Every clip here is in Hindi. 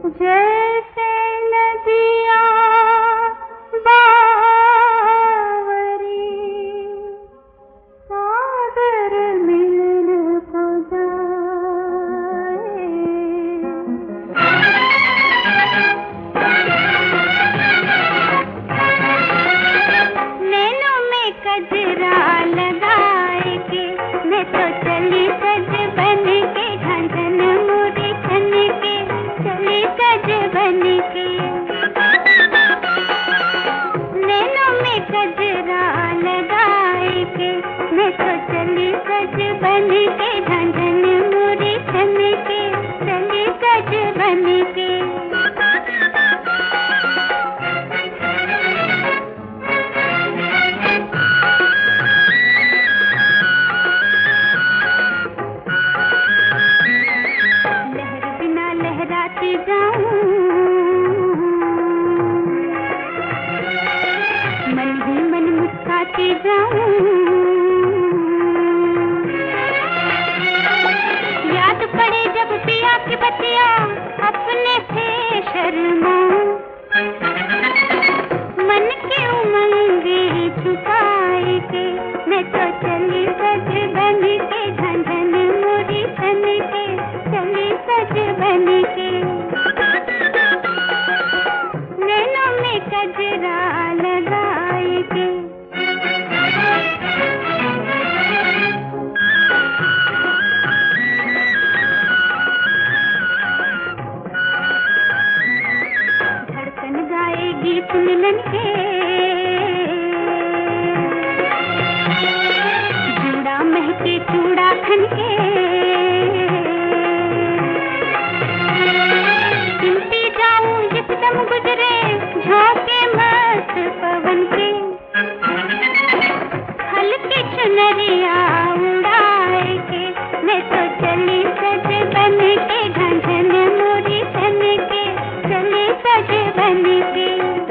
जैसे नदियाँ बावरी सागर मिलन को जाए। नैनों में कजरा लगाए के मैं तो चली सज बन के झंझन मुड़ी छन के चली सज बन के। नैनों में कजरा लगाए के मैं तो चली सज बन के झंझन मुड़ी छन के चली सज बन के। लहराती जाऊं मन ही मन मुस्काती जाऊं। याद पड़े जब पिया की बतिया अपने से शर्माऊं। मन की उमंगे छुपाए के मैं तो चली सज बन के झंझन मुड़ी छन के चली सज बन के। नैनों में कजरा लगाए के धड़कन गाएगी मिलन के जूड़ा महके चूड़ा खन के। सुनती जाऊं जिस दम गुजरे झोंके मस्त पवन के। हल्की चुनरिया उड़ाए के मैं तो चली सज बन के झंझन मुड़ी छन के चली सज बन के।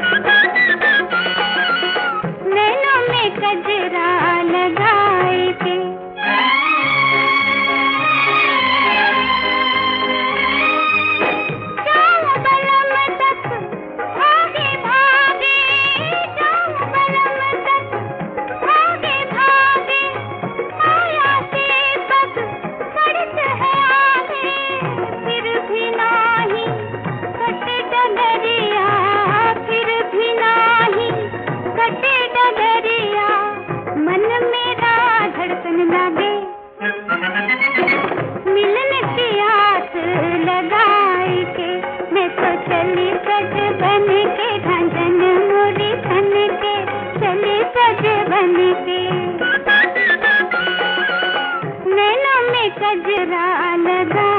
नैनों में कजरा लगाए के जाऊं बलम तक भागे भागे जाऊं बलम तक भागे भागे। माया से पग बढ़त है आगे फिर भी नाही कटे डगरिया फिर भी नाही कटे डगरिया। मन मेरा धड़कन लागे मिलन की आस लगाए के मैं तो चली सज बन के झंझन मुड़ी छन के चली सज बन के। नैनों में कजरा लगा